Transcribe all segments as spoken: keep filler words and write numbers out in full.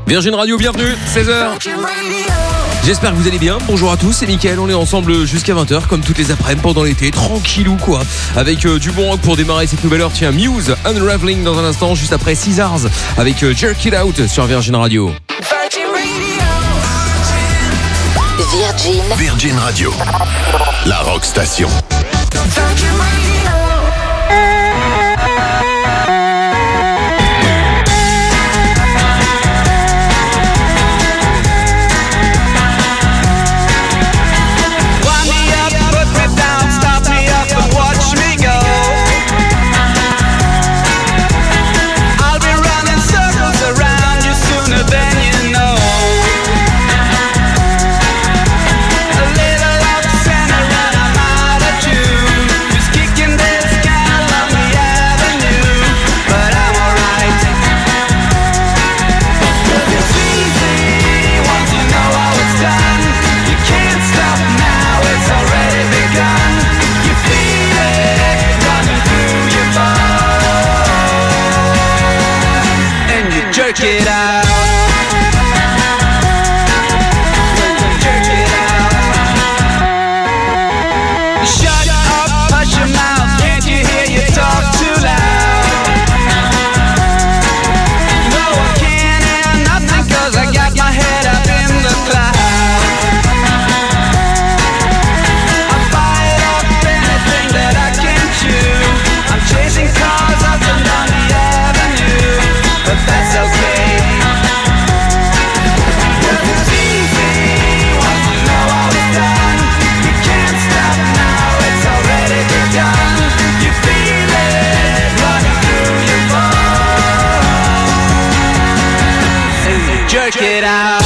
Virgin Radio, bienvenue, seize heures. J'espère que vous allez bien. Bonjour à tous, c'est Mickaël. On est ensemble jusqu'à vingt heures, comme toutes les après-midi pendant l'été, tranquillou quoi. Avec euh, du bon rock pour démarrer cette nouvelle heure. Tiens, Muse, Unraveling dans un instant, juste après Caesars avec euh, Jerk It Out sur Virgin Radio. Virgin. Virgin Radio. La Rock Station. Jerk it out. Jerk it out. Shut up, hush your mouth. Can't you hear you talk too loud? No, I can't hear nothing 'cause I got my head up in the clouds. I bite off anything that I can chew. I'm chasing cars up and down the avenue, but that's okay. Jerk it out.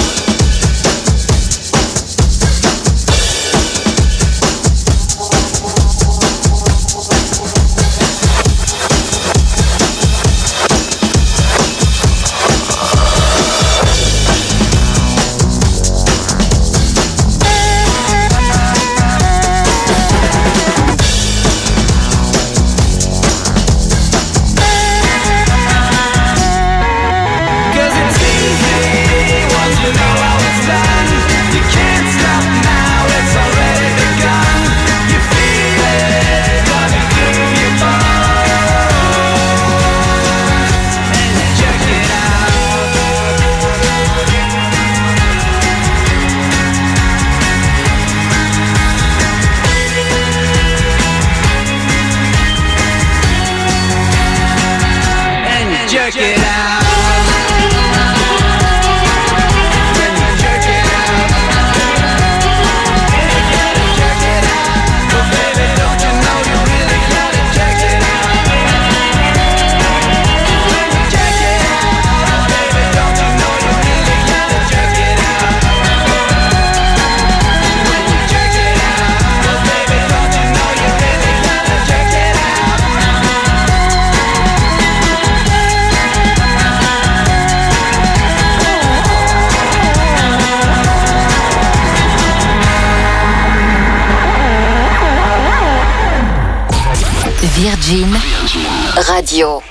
Jerk it out. When you jerk it out, jerk it out. But baby, don't you know you really gotta jerk it out? When you jerk it out, baby, don't you know you really gotta jerk it out? When you jerk it out, baby, don't you know you really gotta jerk it out? Virgin Radio.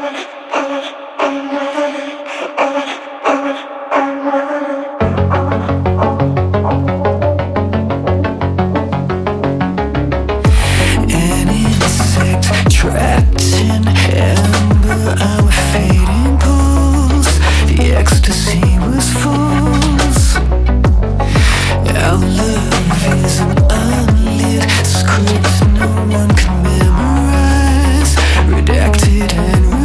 An insect trapped in amber, our fading pools. The ecstasy was false. Our love is an unlit script no one can memorize, redacted and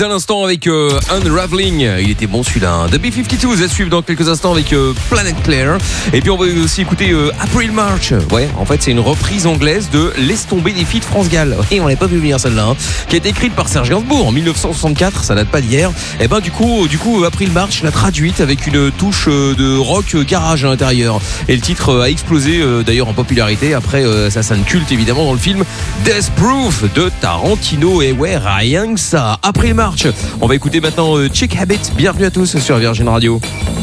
à l'instant avec euh, Unraveling. Il était bon celui-là. Hein. The B cinquante-deux à suivre dans quelques instants avec euh, Planet Claire. Et puis on va aussi écouter euh, April March. Ouais, en fait c'est une reprise anglaise de Laisse tomber des filles de France Gall. Et on l'avait pas vu venir celle-là. Hein, qui a été écrite par Serge Gainsbourg en dix-neuf cent soixante-quatre. Ça date pas d'hier. Et ben du coup, du coup April March l'a traduite avec une touche de rock garage à l'intérieur. Et le titre a explosé euh, d'ailleurs en popularité après euh, sa scène culte évidemment dans le film Death Proof de Tarantino. Et ouais, rien que ça. April March. On va écouter maintenant euh, Chick Habit. Bienvenue à tous sur Virgin Radio.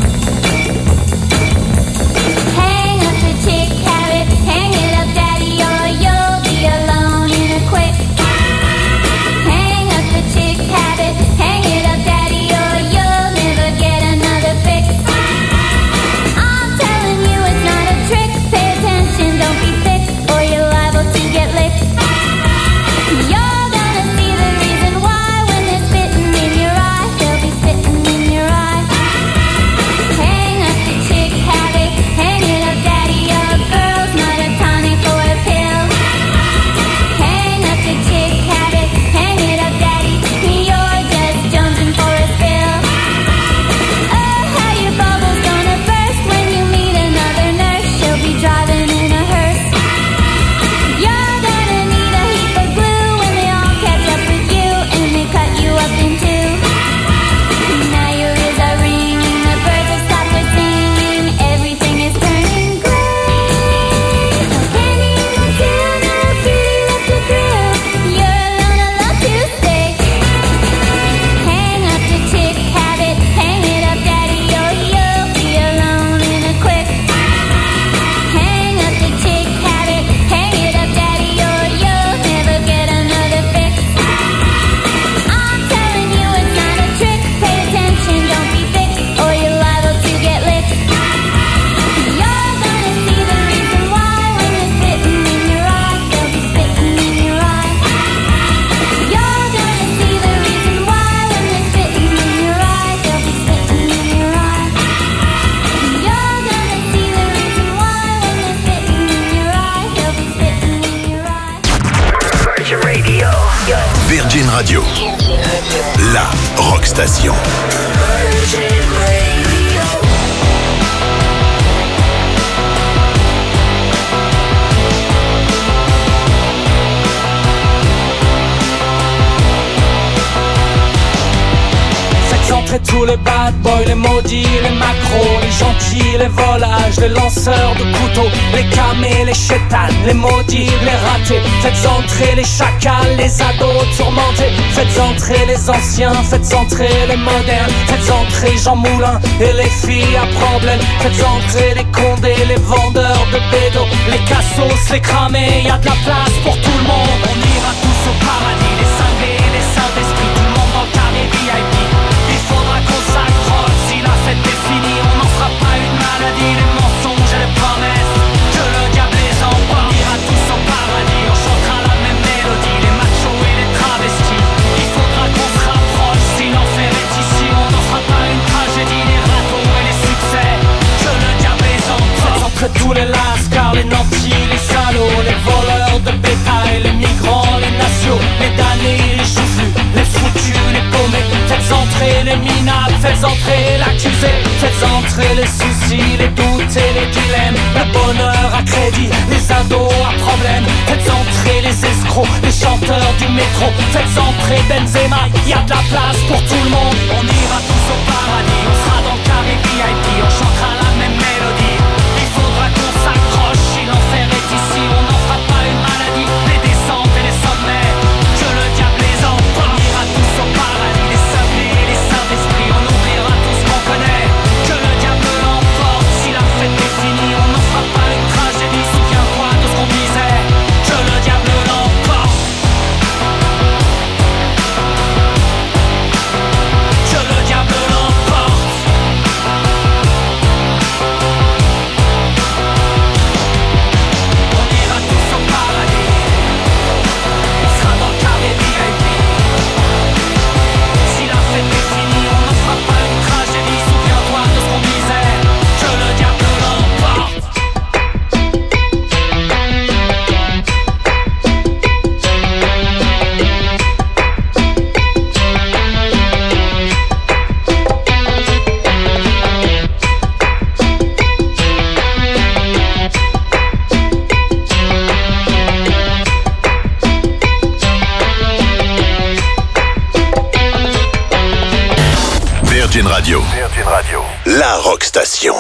Virgin Radio, la rock station. Entrer tous les bad boys, les maudits, les macros, les gentils, les volages, les lanceurs de couteaux, les camés, les chétanes, les maudits, les ratés. Faites entrer les chacals, les ados tourmentés. Faites entrer les anciens, faites entrer les modernes. Faites entrer Jean Moulin et les filles à problème. Faites entrer les condés, les vendeurs de bédos, les cassos, les cramés. Y'a de la place pour tout le monde. On ira tous au paradis, les cinglés, les saints d'esprit. Tout le monde dans le carré V I P. Faudra qu'on s'accroche, si la fête est finie, on n'en fera pas une maladie. Les mensonges et les promesses, que le diable les emporte. On ira tous au paradis, on chantera la même mélodie. Les machos et les travestis, il faudra qu'on se rapproche. Si l'enfer est ici, on n'en fera pas une tragédie. Les râteaux et les succès, que le diable les emporte. Faites entrer tous les lascars, les nantis, les salauds, les voleurs de bétail, les migrants, les nationaux, les damnés, les joufflus, les foutus, les paumés. Faites entrer les minables, faites entrer l'accusé. Faites entrer les soucis, les doutes et les dilemmes. Le bonheur à crédit, les ados à problème. Faites entrer les escrocs, les chanteurs du métro. Faites entrer Benzema, y'a de la place pour tout le monde. On ira tous au paradis, on sera dans le carré V I P. On chantera la même mélodie, il faudra qu'on s'accroche. Si l'enfer est ici, on n'en fera pas une maladie. Les descentes et les sommets, que le diable les emporte. On ira tous au paradis, les sablés, les saints d'esprit. On oubliera tout ce qu'on connaît, que le diable l'emporte. Si la fête est finie, on n'en fera pas une tragédie. Souviens-toi de ce qu'on disait, que le diable l'emporte. Station.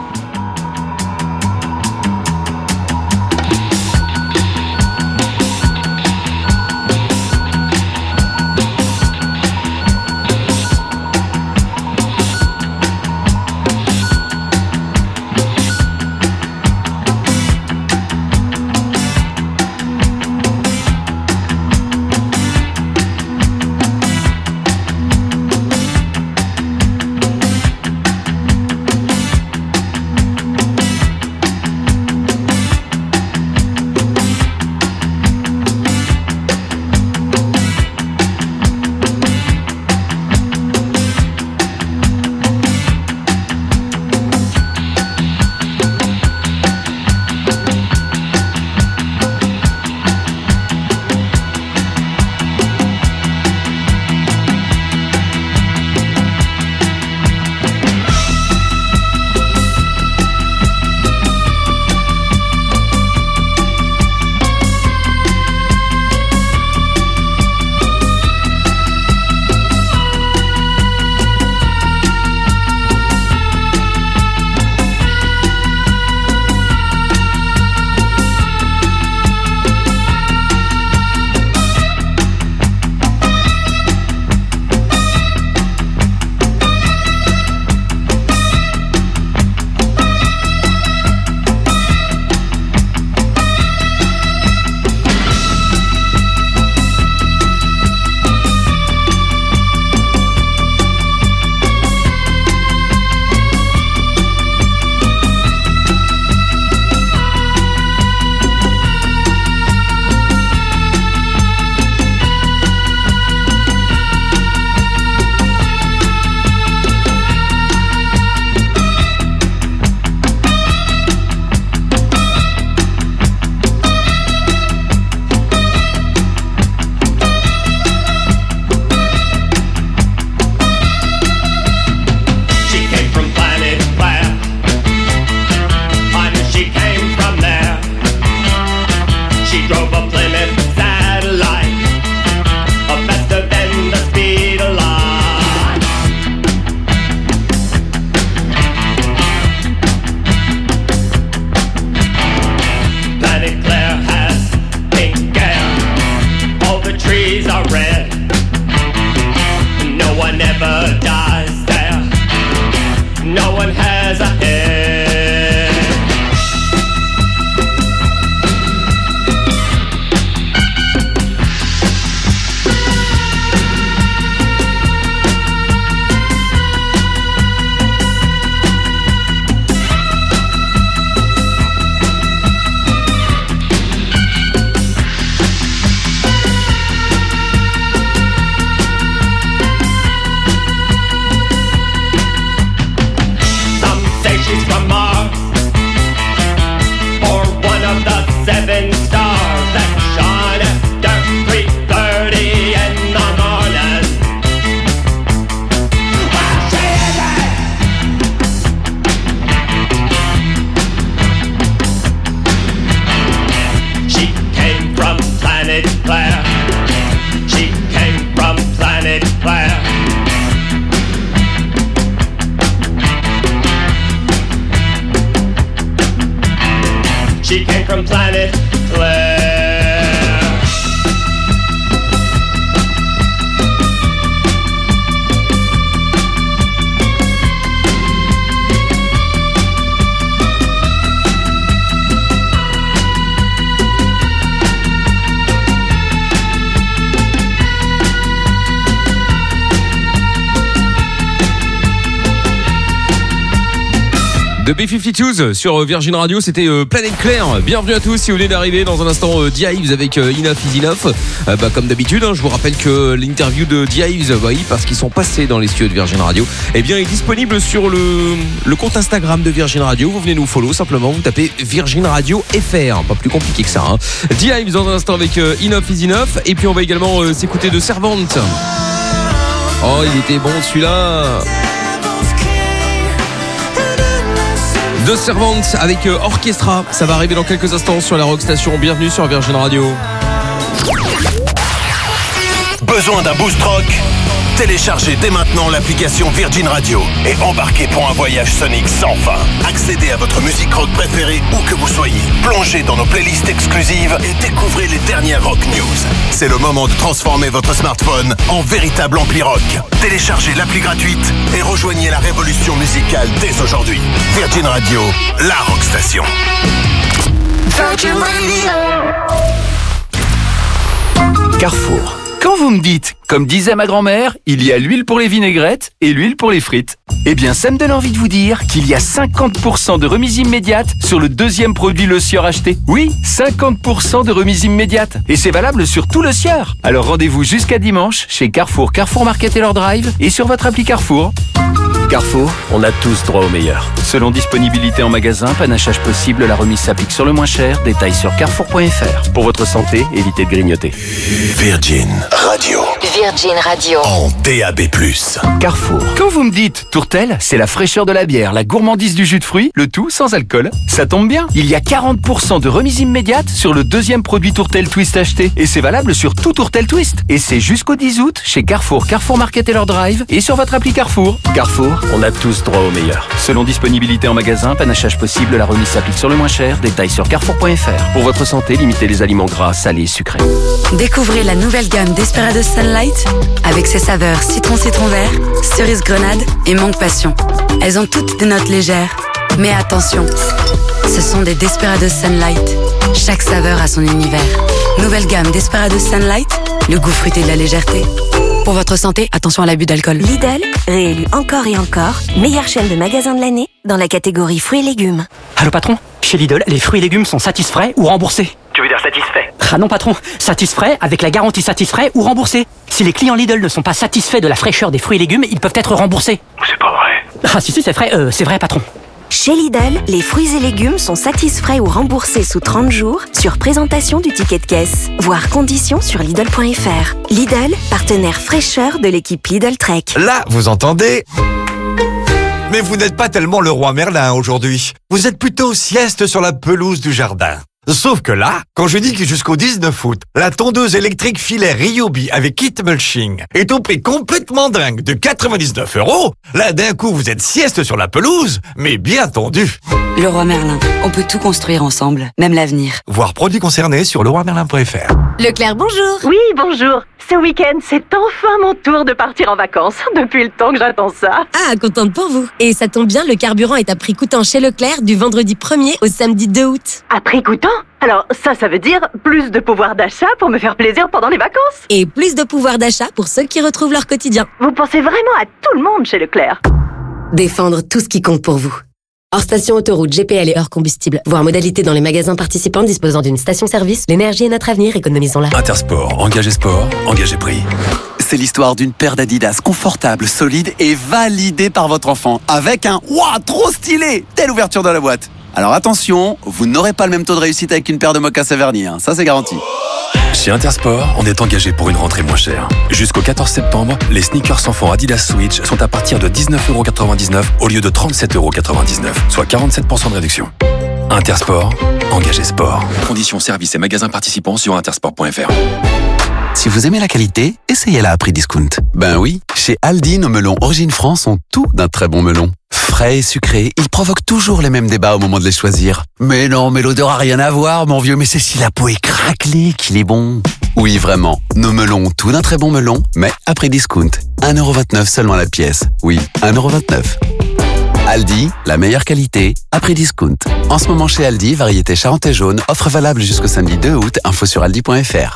She came from planet Claire. De B cinquante-deux sur Virgin Radio, c'était euh, Planète Claire. Bienvenue à tous si vous venez d'arriver. Dans un instant, euh, D-Ives avec euh, Enough is Enough. Euh, bah, comme d'habitude, hein, je vous rappelle que l'interview de D-Ives, bah, oui, parce qu'ils sont passés dans les studios de Virgin Radio, eh bien, est disponible sur le, le compte Instagram de Virgin Radio. Vous venez nous follow, simplement, vous tapez Virgin Radio F R. Pas plus compliqué que ça. Hein. D-Ives dans un instant avec euh, Enough is Enough. Et puis, on va également euh, s'écouter de Servante. Oh, il était bon celui-là. De Servante avec euh, Orchestra, ça va arriver dans quelques instants sur la Rock Station. Bienvenue sur Virgin Radio. Besoin d'un boost rock? Téléchargez dès maintenant l'application Virgin Radio et embarquez pour un voyage sonique sans fin. Accédez à votre musique rock préférée où que vous soyez. Plongez dans nos playlists exclusives et découvrez les dernières rock news. C'est le moment de transformer votre smartphone en véritable ampli rock. Téléchargez l'appli gratuite et rejoignez la révolution musicale dès aujourd'hui. Virgin Radio, la rock station. Virgin Radio. Carrefour. Quand vous me dites, comme disait ma grand-mère, il y a l'huile pour les vinaigrettes et l'huile pour les frites. Eh bien, ça me donne envie de vous dire qu'il y a cinquante pour cent de remise immédiate sur le deuxième produit Le Sieur acheté. Oui, cinquante pour cent de remise immédiate. Et c'est valable sur tout Le Sieur. Alors rendez-vous jusqu'à dimanche chez Carrefour, Carrefour Market et leur drive et sur votre appli Carrefour. Carrefour, on a tous droit au meilleur. Selon disponibilité en magasin, panachage possible, la remise s'applique sur le moins cher. Détails sur carrefour point f r. Pour votre santé, évitez de grignoter. Virgin Radio. Virgin Radio. En D A B plus. Carrefour. Quand vous me dites Tourtel, c'est la fraîcheur de la bière, la gourmandise du jus de fruits, le tout sans alcool. Ça tombe bien. Il y a quarante pour cent de remise immédiate sur le deuxième produit Tourtel Twist acheté. Et c'est valable sur tout Tourtel Twist. Et c'est jusqu'au dix août chez Carrefour, Carrefour Market et leur drive et sur votre appli Carrefour. Carrefour, on a tous droit au meilleur. Selon disponibilité en magasin, panachage possible, la remise s'applique sur le moins cher. Détails sur carrefour point f r. Pour votre santé, limitez les aliments gras, salés et sucrés. Découvrez la nouvelle gamme Desperados Sunlight avec ses saveurs citron-citron vert, cerise grenade et mangue passion. Elles ont toutes des notes légères. Mais attention, ce sont des Desperados Sunlight. Chaque saveur a son univers. Nouvelle gamme Desperados Sunlight, le goût fruité de la légèreté. Pour votre santé, attention à l'abus d'alcool. Lidl, réélu encore et encore, meilleure chaîne de magasins de l'année dans la catégorie fruits et légumes. Allô patron, chez Lidl, les fruits et légumes sont satisfaits ou remboursés. Tu veux dire satisfait? Ah non patron, satisfaits avec la garantie satisfait ou remboursé. Si les clients Lidl ne sont pas satisfaits de la fraîcheur des fruits et légumes, ils peuvent être remboursés. C'est pas vrai. Ah si si c'est vrai, euh, c'est vrai patron. Chez Lidl, les fruits et légumes sont satisfaits ou remboursés sous trente jours sur présentation du ticket de caisse. Voir conditions sur Lidl point f r. Lidl, partenaire fraîcheur de l'équipe Lidl Trek. Là, vous entendez ? Mais vous n'êtes pas tellement le roi Merlin aujourd'hui. Vous êtes plutôt sieste sur la pelouse du jardin. Sauf que là, quand je dis que jusqu'au dix-neuf août, la tondeuse électrique filet Ryobi avec kit mulching est au prix complètement dingue de quatre-vingt-dix-neuf euros, là d'un coup vous êtes sieste sur la pelouse, mais bien tendu. Le roi Merlin, on peut tout construire ensemble, même l'avenir. Voir produits concernés sur le roi merlin point f r. Leclerc, bonjour. Oui, bonjour. Ce week-end, c'est enfin mon tour de partir en vacances. Depuis le temps que j'attends ça. Ah, contente pour vous. Et ça tombe bien, le carburant est à prix coûtant chez Leclerc du vendredi premier au samedi deux août. À prix coûtant ? Alors ça, ça veut dire plus de pouvoir d'achat pour me faire plaisir pendant les vacances. Et plus de pouvoir d'achat pour ceux qui retrouvent leur quotidien. Vous pensez vraiment à tout le monde chez Leclerc. Défendre tout ce qui compte pour vous. Hors station autoroute, G P L et hors combustible. Voir modalité dans les magasins participants disposant d'une station-service. L'énergie est notre avenir, économisons-la. Intersport, engagé sport, engagé prix. C'est l'histoire d'une paire d'Adidas confortable, solide et validée par votre enfant. Avec un « Ouah, trop stylé !» dès l'ouverture de la boîte. Alors attention, vous n'aurez pas le même taux de réussite avec une paire de mocassins vernis, hein. Ça c'est garanti. Chez Intersport, on est engagé pour une rentrée moins chère. Jusqu'au quatorze septembre, les sneakers enfants Adidas Switch sont à partir de dix-neuf euros quatre-vingt-dix-neuf au lieu de trente-sept euros quatre-vingt-dix-neuf, soit quarante-sept pour cent de réduction. Intersport, engagé sport. Conditions, services et magasins participants sur intersport point f r. Si vous aimez la qualité, essayez-la à prix discount. Ben oui, chez Aldi, nos melons Origine France ont tout d'un très bon melon. Frais et sucrés, ils provoquent toujours les mêmes débats au moment de les choisir. Mais non, mais l'odeur a rien à voir, mon vieux, mais c'est si la peau est craquelée qu'il est bon. Oui, vraiment, nos melons ont tout d'un très bon melon, mais à prix discount. un euro vingt-neuf seulement la pièce. Oui, un euro vingt-neuf. Aldi, la meilleure qualité, à prix discount. En ce moment chez Aldi, variété Charentais jaune, offre valable jusqu'au samedi deux août, info sur aldi point f r.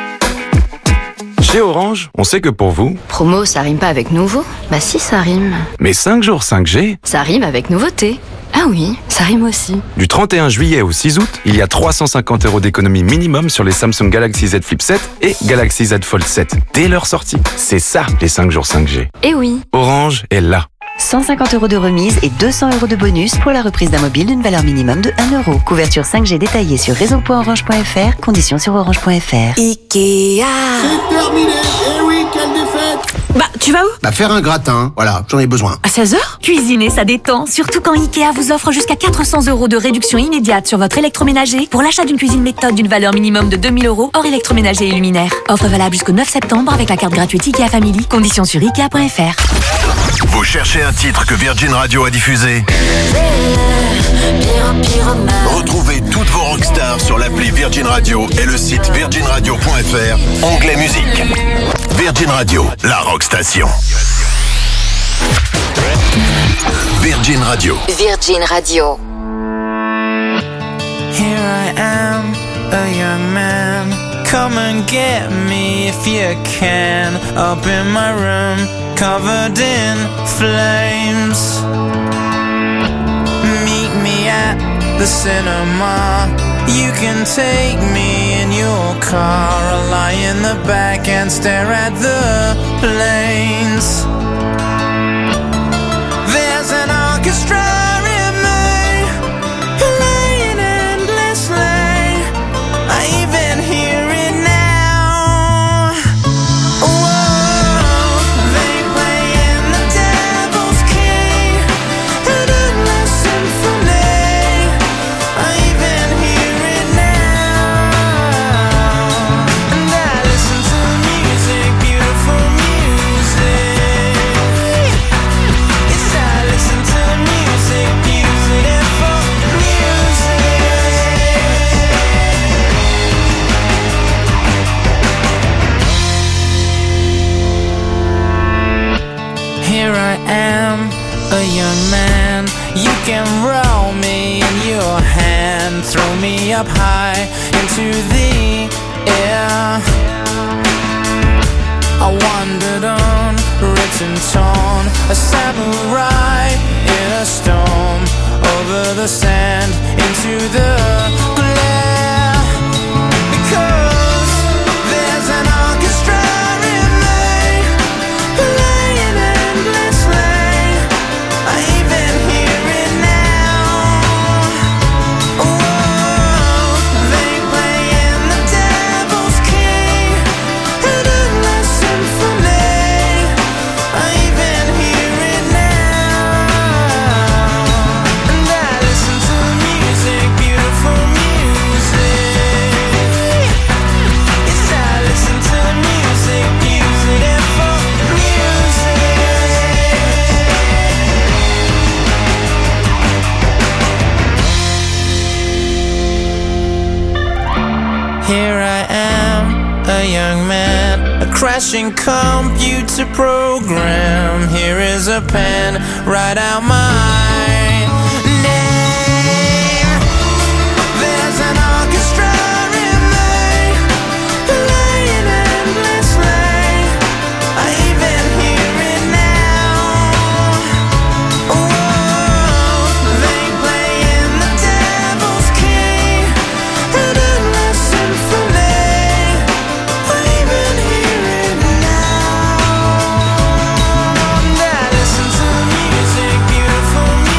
Chez Orange, on sait que pour vous... Promo, ça rime pas avec nouveau? Bah si, ça rime. Mais cinq jours cinq G... Ça rime avec nouveauté. Ah oui, ça rime aussi. Du trente et un juillet au six août, il y a trois cent cinquante euros d'économie minimum sur les Samsung Galaxy Z Flip sept et Galaxy Z Fold sept, dès leur sortie. C'est ça, les cinq jours cinq G. Eh oui. Orange est là. cent cinquante euros de remise et deux cents euros de bonus pour la reprise d'un mobile d'une valeur minimum de un euro. Couverture cinq G détaillée sur réseau point orange point f r, conditions sur orange point f r. Ikea. C'est terminé, et week-end. belle défaite. Bah, tu vas où? Bah, faire un gratin. Voilà, j'en ai besoin. À seize heures? Cuisiner, ça détend. Surtout quand Ikea vous offre jusqu'à quatre cents euros de réduction immédiate sur votre électroménager pour l'achat d'une cuisine méthode d'une valeur minimum de deux mille euros hors électroménager et luminaire. Offre valable jusqu'au neuf septembre avec la carte gratuite Ikea Family. Conditions sur ikea point f r. Vous cherchez un titre que Virgin Radio a diffusé? Retrouvez toutes vos rockstars sur l'appli Virgin Radio et le site virgin radio point f r, onglet musique. Virgin Radio, la rock station. Virgin Radio. Virgin Radio. Here I am, a young man. Come and get me if you can. Up in my room, covered in flames. Meet me at the cinema. You can take me in your car. I'll lie in the back and stare at the planes. There's an orchestra in me, playing endlessly. I even hear it now. Whoa, they play in the Devil's Key, an endless symphony. I even hear it now. And I listen to music, beautiful music. Yes, I listen to music, beautiful music. Here I am, a young man. You can roll me in your hand, throw me up high into the air. I wandered on, written torn, a samurai in a storm, over the sand, into the glare. Because there's an orchestra in me, playing endlessly. I even hear it now. Whoa, they play in the Devil's Key, an endless symphony. I even hear it now. And I listen to music, beautiful music. Yes, I listen to music, beautiful music. Here I am, a young man, a crashing computer program. Here is a pen, write out my name. There's an orchestra in me, playing endlessly. I even hear it now. Whoa, they play in the Devil's Key, an endless symphony. I even hear it now. And I listen to music, beautiful music.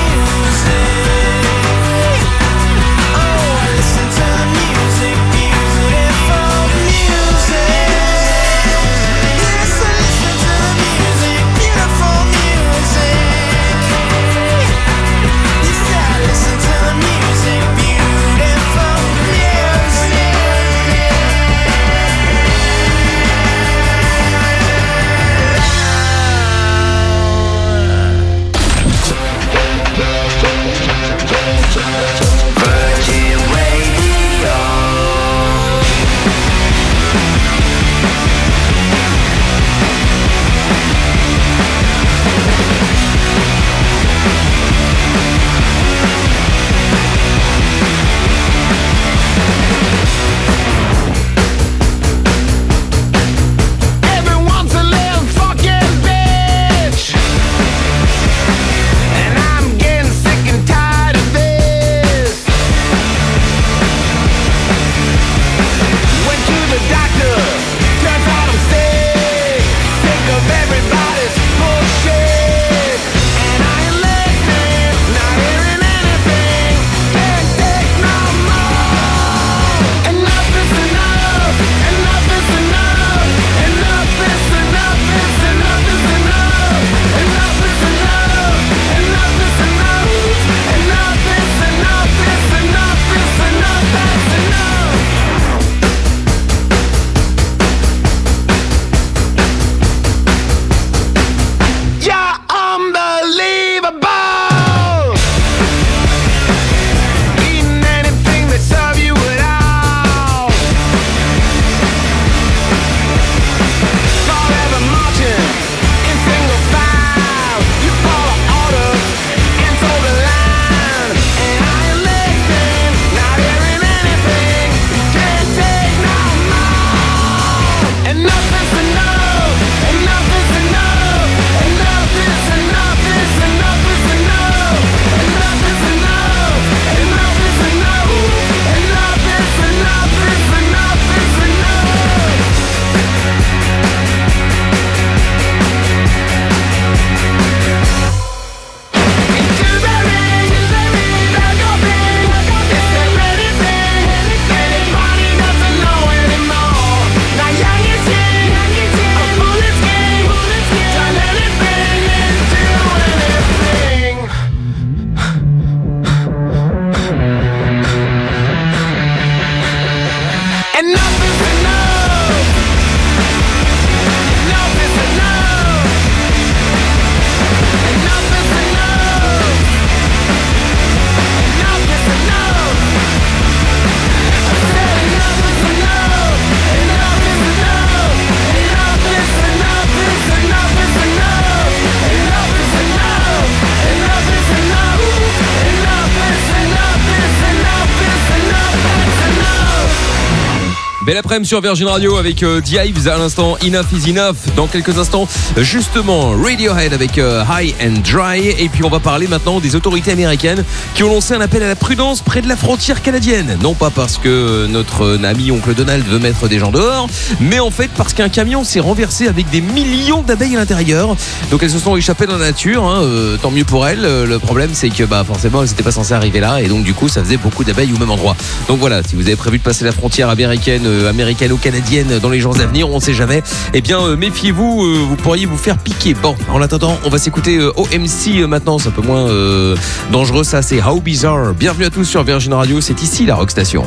Belle après-midi sur Virgin Radio avec euh, The Hives à l'instant, Enough is Enough. Dans quelques instants, justement, Radiohead avec euh, High and Dry. Et puis on va parler maintenant des autorités américaines qui ont lancé un appel à la prudence près de la frontière canadienne. Non pas parce que notre ami oncle Donald veut mettre des gens dehors, mais en fait parce qu'un camion s'est renversé avec des millions d'abeilles à l'intérieur. Donc elles se sont échappées dans la nature, hein, euh, tant mieux pour elles. Le problème c'est que bah, forcément elles n'étaient pas censées arriver là et donc du coup ça faisait beaucoup d'abeilles au même endroit. Donc voilà, si vous avez prévu de passer la frontière américaine, euh, américano-canadienne dans les jours à venir, on sait jamais, eh bien euh, méfiez-vous, euh, vous pourriez vous faire piquer. Bon, en attendant, on va s'écouter euh, O M C euh, maintenant, c'est un peu moins euh, dangereux, ça c'est How Bizarre. Bienvenue à tous sur Virgin Radio, c'est ici la Rock Station.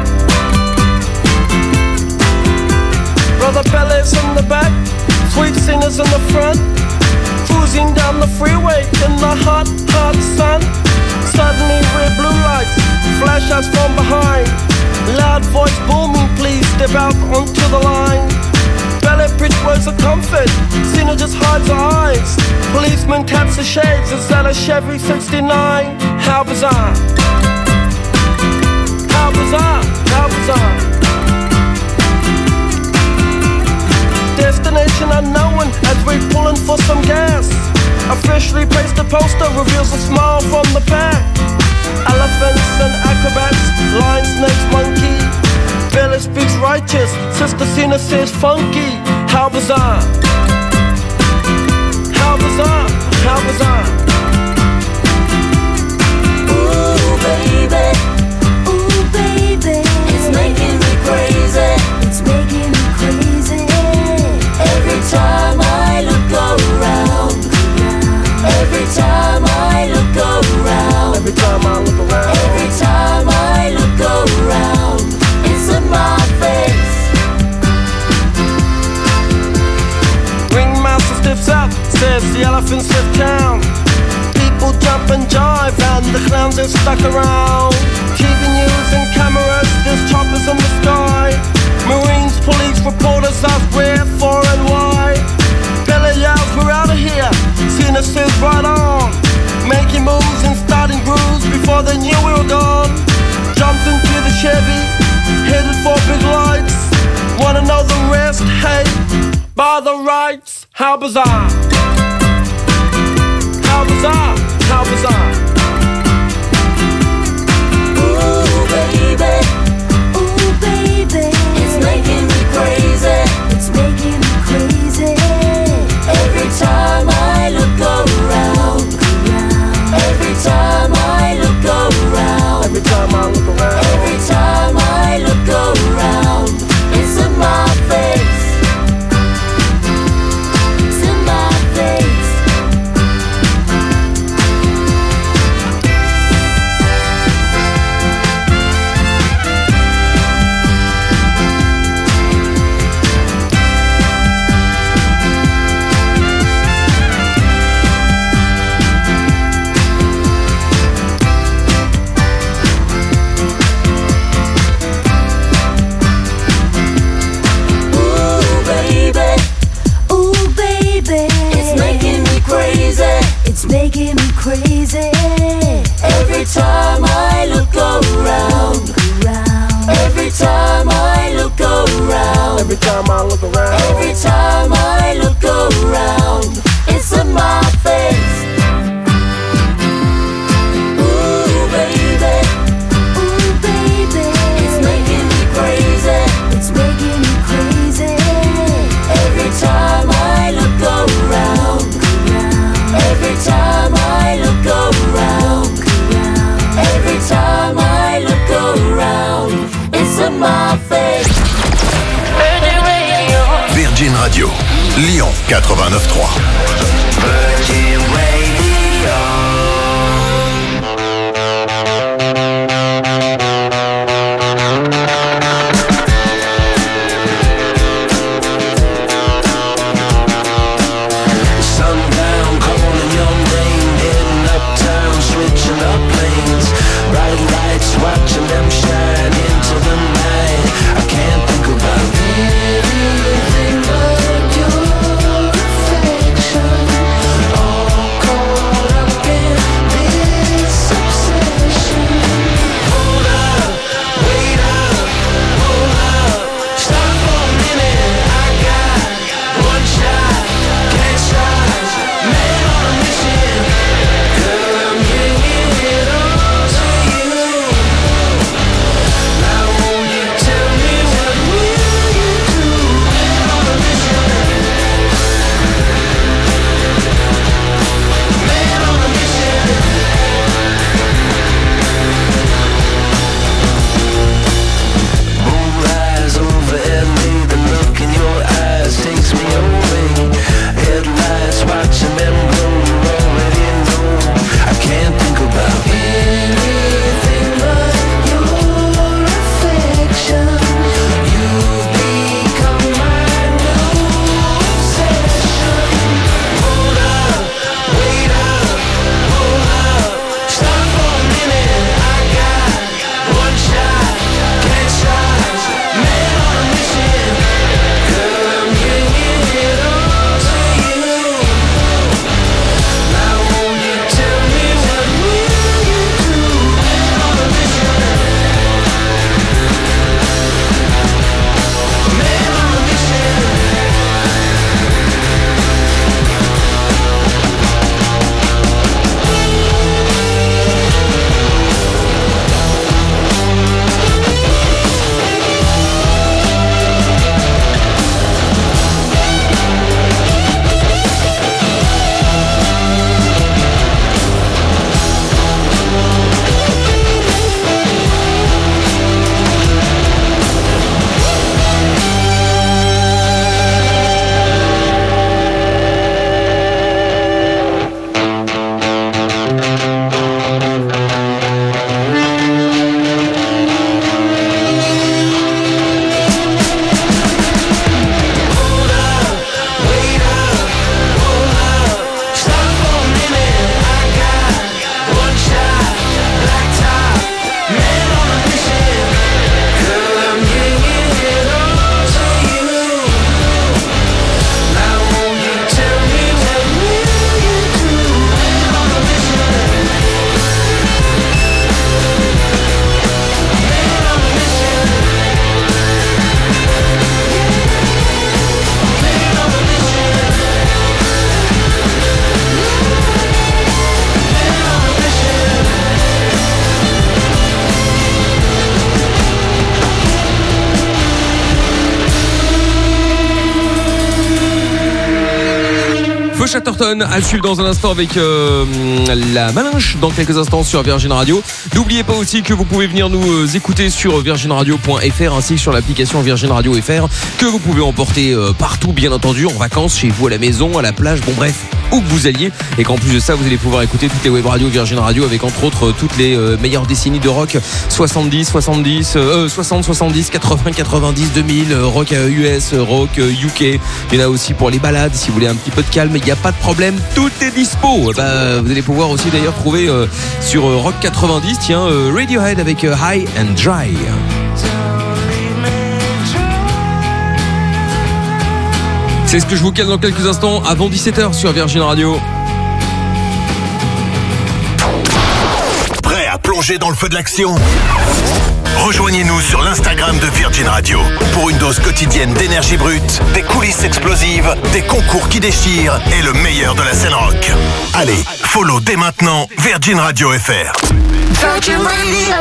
Brother Bellas in the back, sweet singers in the front, cruising down the freeway in the hot, hot sun. Suddenly red blue lights flash us from behind. Loud voice booming, please step out onto the line. Ballet bridge words of comfort, Cena just hides her eyes. Policeman taps the shades, is that a Chevy sixty-nine? How bizarre, how bizarre, how bizarre. Destination unknown as we're pulling for some gas. A freshly pasted poster reveals a smile from the pack. Elephants and acrobats, lion, snakes, monkey. Bella speaks righteous, Sister Cena says funky. How bizarre, how bizarre, how bizarre. Ooh baby, ooh baby, it's making me crazy, it's making me crazy. Every time I look around, every time I look around, every time I look around, every time I look around, it's in my face. Ringmaster stiffs up, says the elephants have town. People jump and jive and the clowns are stuck around. T V news and cameras, there's choppers in the sky. Marines, police, reporters ask where, for and why. Bella yells, we're out of here. Cena says right on. Making moves and starting grooves before they knew we were gone. Jumped into the Chevy, headed for big lights. Wanna know the rest? Hey, by the rights. How bizarre, how bizarre, how bizarre. Ooh baby, ooh baby, it's making me crazy, it's making me crazy. Every time I look around, every time I look around, every time I look around, every time I look around, it's in my face, it's in my face. It's making me crazy. Every time I look around, every time I look around, every time I look around, every time I look around, it's in my face. Ooh baby, ooh baby, it's making me crazy, it's making me crazy. Every time I look around, every time I look around, every time I look around, it's in my face. Virgin Radio, Lyon quatre-vingt-neuf trois. Virgin Radio. Sundown, calling your name, heading uptown, switching up lanes. Bright lights, watching them shine into the night. I can't think about anything but your affection. All Joe Chatterton à suivre dans un instant avec euh, la Malinche dans quelques instants sur Virgin Radio. N'oubliez pas aussi que vous pouvez venir nous euh, écouter sur virgin radio point f r ainsi que sur l'application Virgin Radio F R que vous pouvez emporter euh, partout bien entendu, en vacances, chez vous, à la maison, à la plage, bon bref, où que vous alliez. Et qu'en plus de ça, vous allez pouvoir écouter toutes les web radios Virgin Radio avec entre autres euh, toutes les euh, meilleures décennies de rock soixante-dix, soixante-dix, euh, soixante, soixante-dix, quatre-vingts, quatre-vingt-dix, deux mille, euh, rock euh, U S, euh, rock euh, U K. Il y en a aussi pour les balades si vous voulez un petit peu de calme, il n'y a pas de problème, tout est dispo. Bah, vous allez pouvoir aussi d'ailleurs trouver euh, sur euh, Rock quatre-vingt-dix, tiens, euh, Radiohead avec euh, High and Dry. C'est ce que je vous cale dans quelques instants avant dix-sept heures sur Virgin Radio. Prêt à plonger dans le feu de l'action ? Rejoignez-nous sur l'Instagram de Virgin Radio pour une dose quotidienne d'énergie brute, des coulisses explosives, des concours qui déchirent et le meilleur de la scène rock. Allez, follow dès maintenant Virgin Radio F R. Virgin Radio.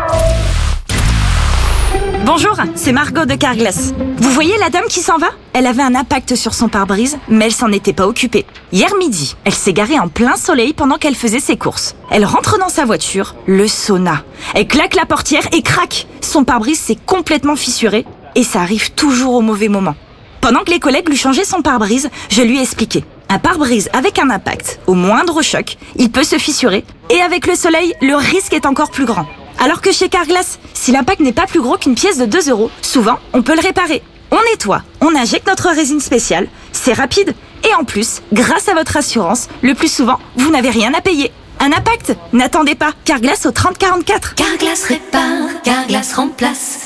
Bonjour, c'est Margot de Carglass. Vous voyez la dame qui s'en va ? Elle avait un impact sur son pare-brise, mais elle s'en était pas occupée. Hier midi, elle s'est garée en plein soleil pendant qu'elle faisait ses courses. Elle rentre dans sa voiture, le sauna. Elle claque la portière et crac ! Son pare-brise s'est complètement fissuré et ça arrive toujours au mauvais moment. Pendant que les collègues lui changeaient son pare-brise, je lui ai expliqué. Un pare-brise avec un impact, au moindre choc, il peut se fissurer et avec le soleil, le risque est encore plus grand. Alors que chez Carglass, si l'impact n'est pas plus gros qu'une pièce de deux euros, souvent, on peut le réparer. On nettoie, on injecte notre résine spéciale, c'est rapide. Et en plus, grâce à votre assurance, le plus souvent, vous n'avez rien à payer. Un impact ? N'attendez pas, Carglass au trente quarante-quatre. Carglass répare, Carglass remplace.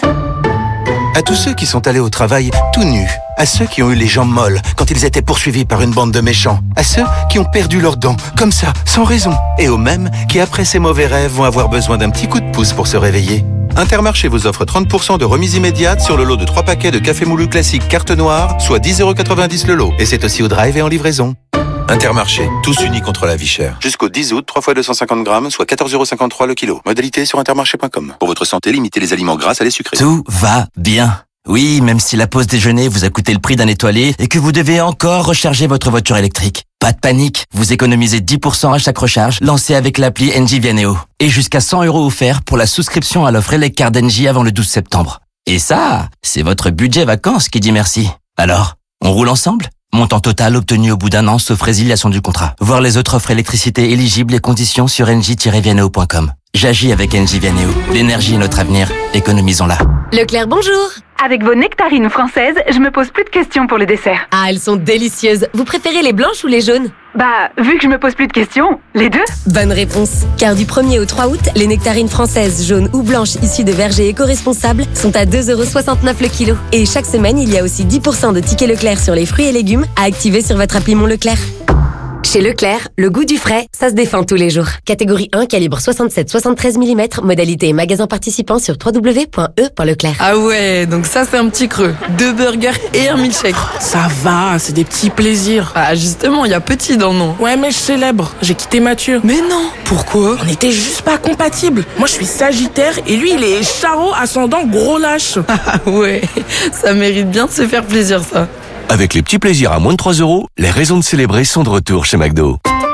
À tous ceux qui sont allés au travail tout nus, à ceux qui ont eu les jambes molles quand ils étaient poursuivis par une bande de méchants, à ceux qui ont perdu leurs dents, comme ça, sans raison, et aux mêmes qui, après ces mauvais rêves, vont avoir besoin d'un petit coup de pouce pour se réveiller. Intermarché vous offre trente pour cent de remise immédiate sur le lot de trois paquets de café moulu classique carte noire, soit dix euros quatre-vingt-dix le lot. Et c'est aussi au drive et en livraison. Intermarché, tous unis contre la vie chère. Jusqu'au dix août, trois fois deux cent cinquante grammes, soit quatorze euros cinquante-trois le kilo. Modalité sur intermarché point com. Pour votre santé, limitez les aliments gras à les sucrés. Tout va bien. Oui, même si la pause déjeuner vous a coûté le prix d'un étoilé et que vous devez encore recharger votre voiture électrique. Pas de panique, vous économisez dix pour cent à chaque recharge, lancée avec l'appli Engie Vianeo. Et jusqu'à cent euros offerts pour la souscription à l'offre Eleccar d'Engie avant le douze septembre. Et ça, c'est votre budget vacances qui dit merci. Alors, on roule ensemble ? Montant total obtenu au bout d'un an sauf résiliation du contrat. Voir les autres offres électricité éligibles et conditions sur engie tiret vianeo point com. J'agis avec Engie Vianeo. L'énergie est notre avenir. Économisons-la. Leclerc, bonjour. Avec vos nectarines françaises, je me pose plus de questions pour le dessert. Ah, elles sont délicieuses. Vous préférez les blanches ou les jaunes ? Bah, vu que je me pose plus de questions, les deux. Bonne réponse. Car du premier au trois août, les nectarines françaises, jaunes ou blanches issues de vergers éco-responsables sont à deux euros soixante-neuf le kilo. Et chaque semaine, il y a aussi dix pour cent de tickets Leclerc sur les fruits et légumes à activer sur votre appli Mon Leclerc. Chez Leclerc, le goût du frais, ça se défend tous les jours. Catégorie un, calibre soixante-sept soixante-treize millimètres, modalité et magasin participant sur w w w point e point leclerc. Ah ouais, donc ça c'est un petit creux. Deux burgers et un milkshake. Ça va, c'est des petits plaisirs. Ah justement, il y a petit dans le nom. Ouais, mais je célèbre, j'ai quitté Mathieu. Mais non. Pourquoi ? On était juste pas compatibles. Moi je suis Sagittaire et lui il est Charo ascendant gros lâche. Ah ouais, ça mérite bien de se faire plaisir ça. Avec les petits plaisirs à moins de trois euros, les raisons de célébrer sont de retour chez McDo.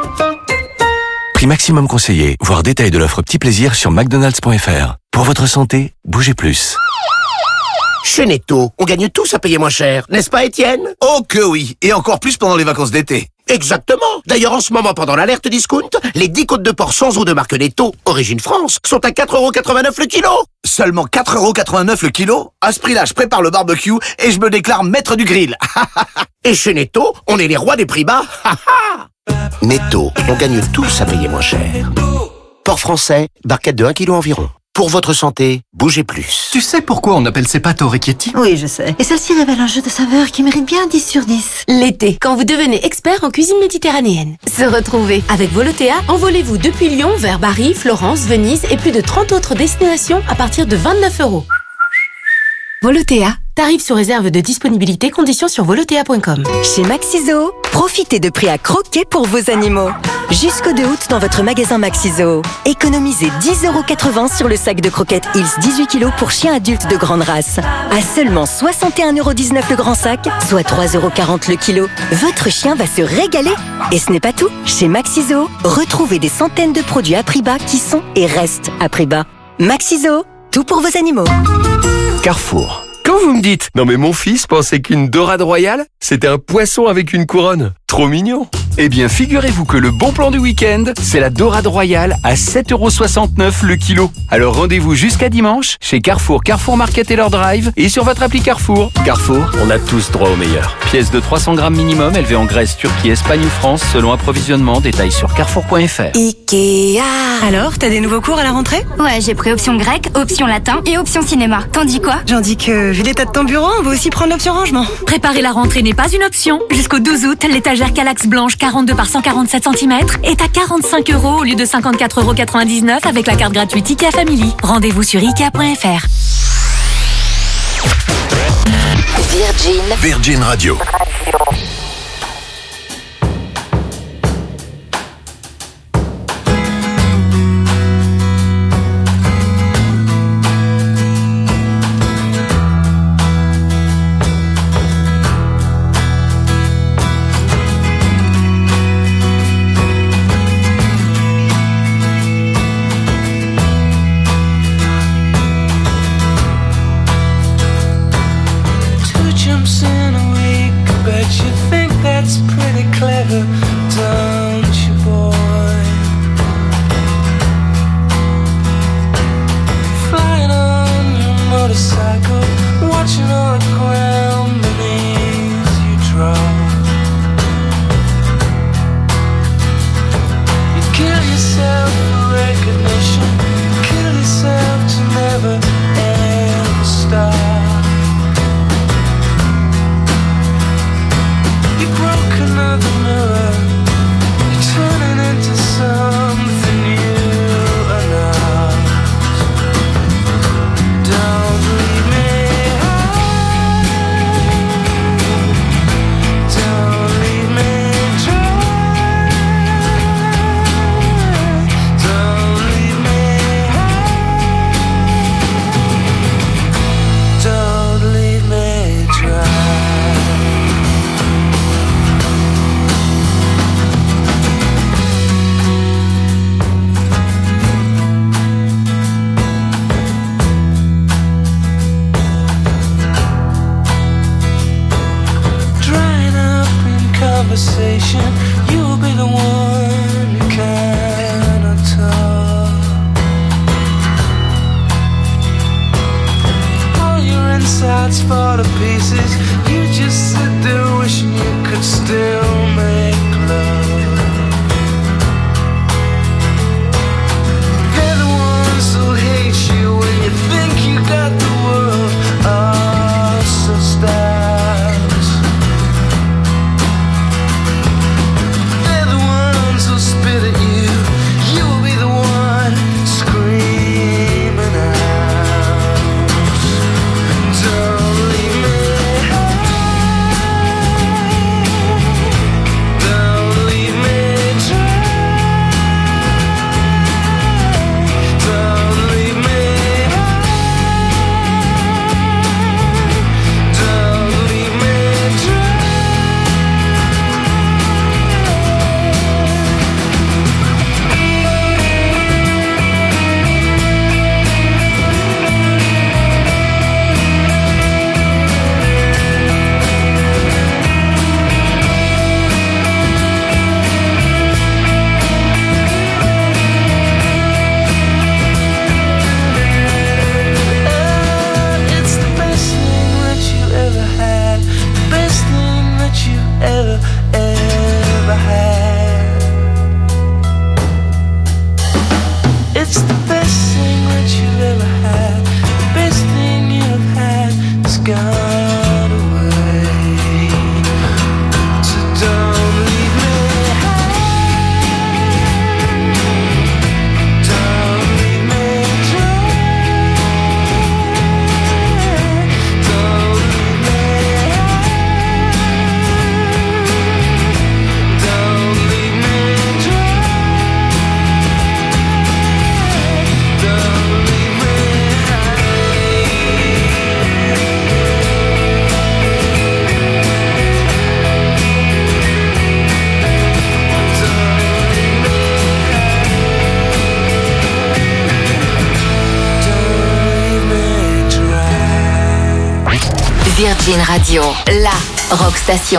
Prix maximum conseillé, voir détail de l'offre petits plaisirs sur mcdonalds point f r. Pour votre santé, bougez plus. Chez Netto, on gagne tous à payer moins cher, n'est-ce pas Étienne ? Oh que oui, et encore plus pendant les vacances d'été. Exactement. D'ailleurs, en ce moment, pendant l'alerte discount, les dix côtes de porc sans eau de marque Netto, origine France, sont à quatre euros quatre-vingt-neuf le kilo. Seulement quatre euros quatre-vingt-neuf le kilo ? À ce prix-là, je prépare le barbecue et je me déclare maître du grill. Et chez Netto, on est les rois des prix bas. Netto, on gagne tous à payer moins cher. Porc français, barquette de un kilo environ. Pour votre santé, bougez plus. Tu sais pourquoi on appelle ces pâtes orecchietti ? Oui, je sais. Et celle-ci révèle un jeu de saveurs qui mérite bien dix sur dix. L'été, quand vous devenez expert en cuisine méditerranéenne. Se retrouver avec Volotea, envolez-vous depuis Lyon vers Bari, Florence, Venise et plus de trente autres destinations à partir de vingt-neuf euros. Volotea, Tarifs sous réserve de disponibilité, conditions sur volotea point com. Chez Maxiso, profitez de prix à croquer pour vos animaux. Jusqu'au deux août dans votre magasin Maxiso. Économisez dix euros quatre-vingts sur le sac de croquettes Hills dix-huit kilos pour chiens adultes de grande race. À seulement soixante et un euros dix-neuf le grand sac, soit trois euros quarante le kilo. Votre chien va se régaler. Et ce n'est pas tout. Chez Maxiso, retrouvez des centaines de produits à prix bas qui sont et restent à prix bas. Maxiso, tout pour vos animaux. Carrefour. Quand vous me dites « Non mais mon fils pensait qu'une dorade royale, c'était un poisson avec une couronne. Trop mignon !» Eh bien, figurez-vous que le bon plan du week-end, c'est la dorade royale à sept euros soixante-neuf le kilo. Alors rendez-vous jusqu'à dimanche chez Carrefour, Carrefour Market et leur drive et sur votre appli Carrefour. Carrefour, on a tous droit au meilleur. Pièce de trois cents grammes minimum, élevée en Grèce, Turquie, Espagne ou France, selon approvisionnement. Détails sur carrefour point f r. Ikea. Alors, t'as des nouveaux cours à la rentrée? Ouais, j'ai pris option grec, option latin et option cinéma. T'en dis quoi? J'en dis que, vu l'état de ton bureau, on va aussi prendre l'option rangement. Préparer la rentrée n'est pas une option. Jusqu'au douze août, l'étagère Calax blanche quarante-deux par cent quarante-sept centimètres est à quarante-cinq euros au lieu de cinquante-quatre euros quatre-vingt-dix-neuf avec la carte gratuite Ikea Family. Rendez-vous sur ikea point f r. Virgin. Virgin Radio. Don't leave Virgin Radio, la rock station.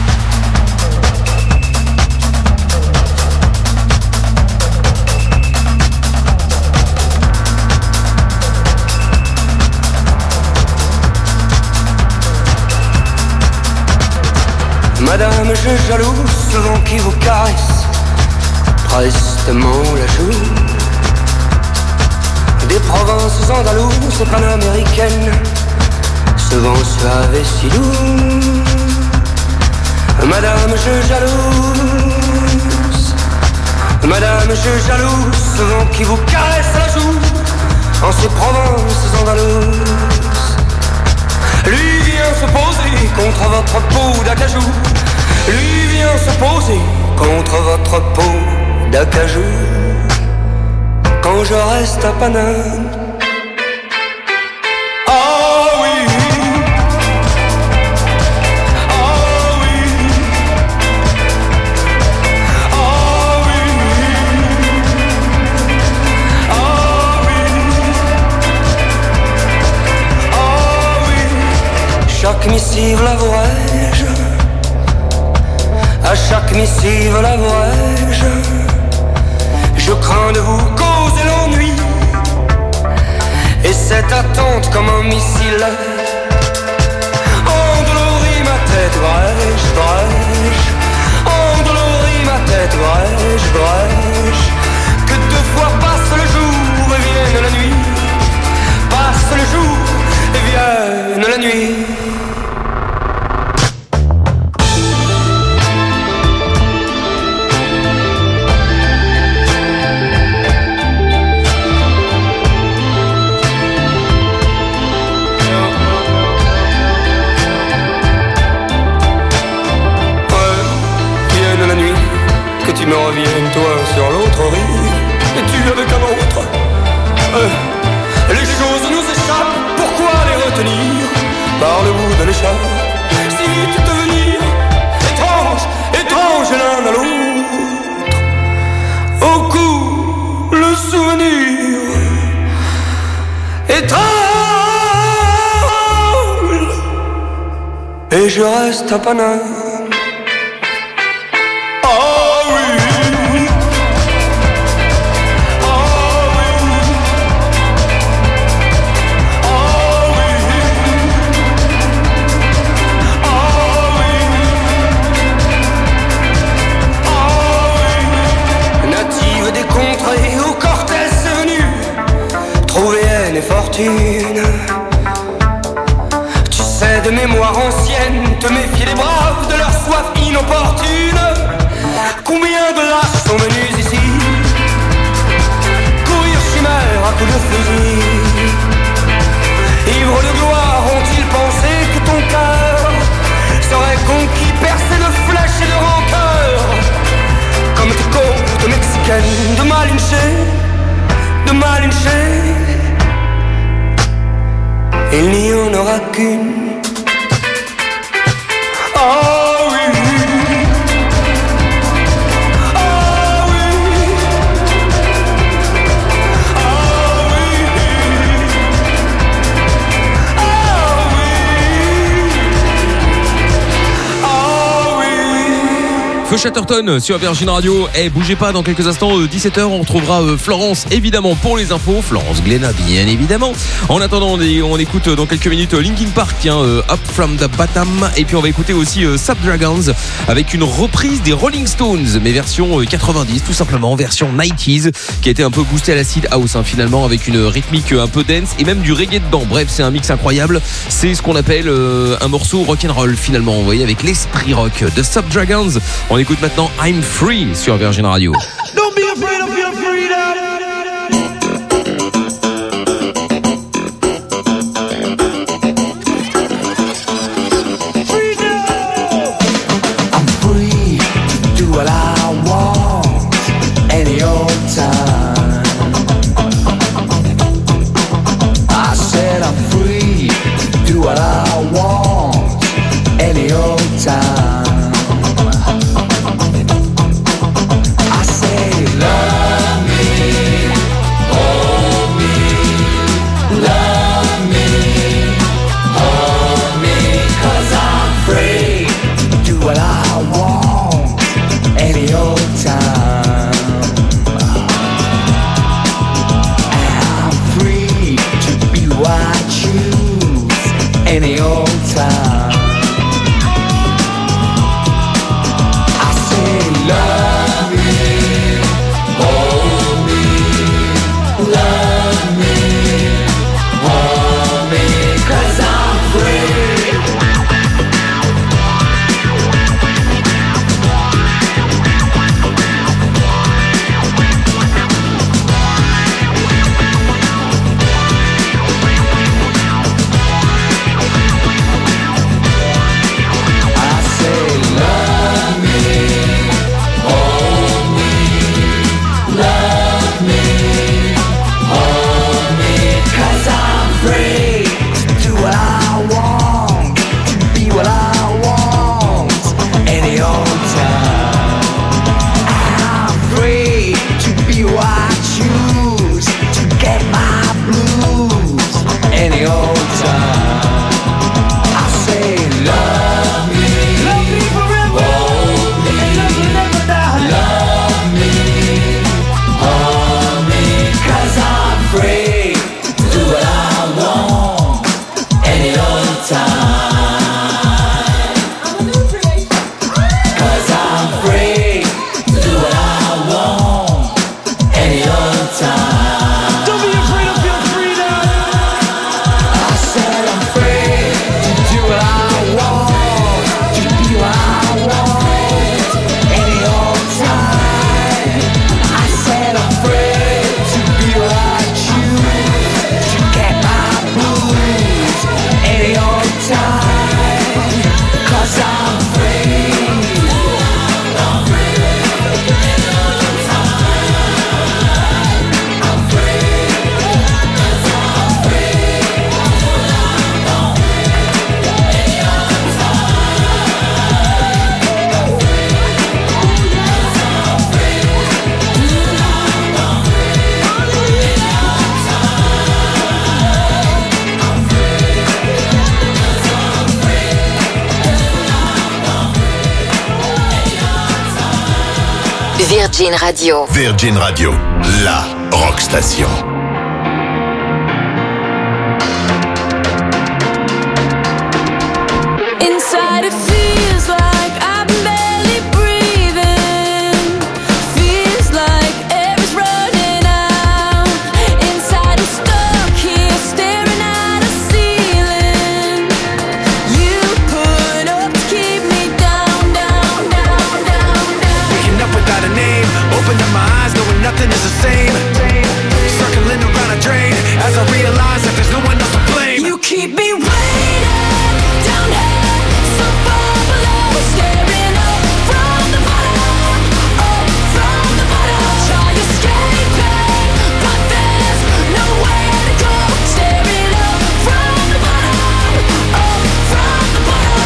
Madame, je jalouse ce vent qui vous caresse prestement la joue. Des provinces andalouses et panaméricaines, ce vent suave et si doux. Madame, je jalouse, Madame, je jalouse ce vent qui vous caresse la joue en ces provinces andalouses. Lui vient se poser contre votre peau d'acajou. Lui vient se poser contre votre peau d'acajou. Quand je reste à Paname. Ah oui, ah oui, ah oui, ah oui, ah oui. Chaque missive l'avouerai-je, à chaque missive l'avouerai-je, je crains de vous causer l'ennui, et cette attente comme un missile endolorit ma tête, brèche, brèche, endolorit ma tête, brèche, brèche, que deux fois passe le jour et vienne la nuit, passe le jour et vienne la nuit. Tu me reviennes toi sur l'autre rive, et tu avec un autre. euh, Les choses nous échappent, pourquoi les retenir par le bout de l'écharpe? Si tu devenir étrange, étrange l'un à l'autre, au cou le souvenir étrange, et je reste à Paname. Fortune, tu sais de mémoire ancienne, te méfier des braves, de leur soif inopportune. Combien de lâches sont venus ici courir chimère à coups de fusil? Ivres de gloire, ont-ils pensé que ton cœur serait conquis, percé de flèches et de rancœur, comme tes côtes mexicaines de Malinche, de Malinche? Il n'y en aura qu'une. Ah oui, ah oui, ah oui, ah oui, ah oui. Feu Chatterton sur Virgin Radio. Eh, bougez pas, dans quelques instants, euh, dix-sept heures, on retrouvera euh, Florence, évidemment, pour les infos. Florence Glénat, bien évidemment. En attendant, on, est, on écoute euh, dans quelques minutes euh, Linkin Park, tiens, euh, Up From The Bottom. Et puis on va écouter aussi euh, Sap Dragons avec une reprise des Rolling Stones, mais version euh, quatre-vingt-dix, tout simplement, version quatre-vingt-dix, qui a été un peu boostée à l'acid house, hein, finalement, avec une rythmique euh, un peu dance et même du reggae dedans. Bref, c'est un mix incroyable. C'est ce qu'on appelle euh, un morceau rock'n'roll, finalement, vous voyez, avec l'esprit rock de Sap Dragons. On écoute maintenant I'm Free sur Virgin Radio. Don't be afraid of your freedom. Time. I say, love me. any old time. I say love me, hold me, love me, hold me, 'cause I'm free. Any old time, I say love me, love me forever, hold me, never, never die. Love me, hold me, 'cause I'm free to do what I want, any old time. 'Cause I'm free to do what I want, any old time. Don't be afraid of your freedom. I said I'm free to do what I want, to be what I want, any old time. I said I'm free to be what I choose, to get my blues, any old time. 'Cause I'm free. I'm free. Any old time. I'm free. 'Cause I'm free. Virgin Radio. Virgin Radio, la rock station. Inside it feels like I'm barely breathing. Feels like air's running out. Inside I'm stuck here staring at a ceiling. You put up to keep me down, down, down, down, down. Waking up without a name, opening my eyes knowing nothing is the same. Circling around a drain as I realize that there's no one else to blame. You keep me waiting down here, so far below, staring up from the bottom, up from the bottom. Try escaping, but there's nowhere to go. Staring up from the bottom, up from the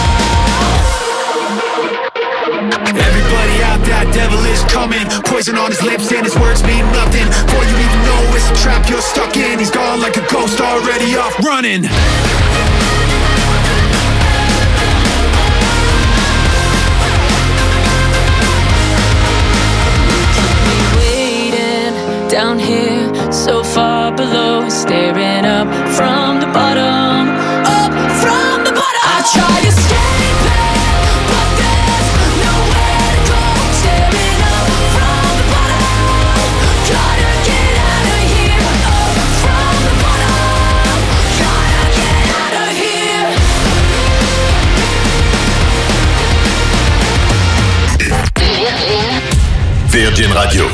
bottom. Everybody out there, devil is coming. Poison on his lips and his words mean nothing. Before you even know it's a trap you're stuck in. He's gone like a ghost already off running. Waiting down here, so far below, staring up from the bottom, up from the bottom. I try escaping, but there's nowhere to go. Staring up from the bottom, gotta get out of here. Up from the bottom, gotta get out of here. Virgin Radio,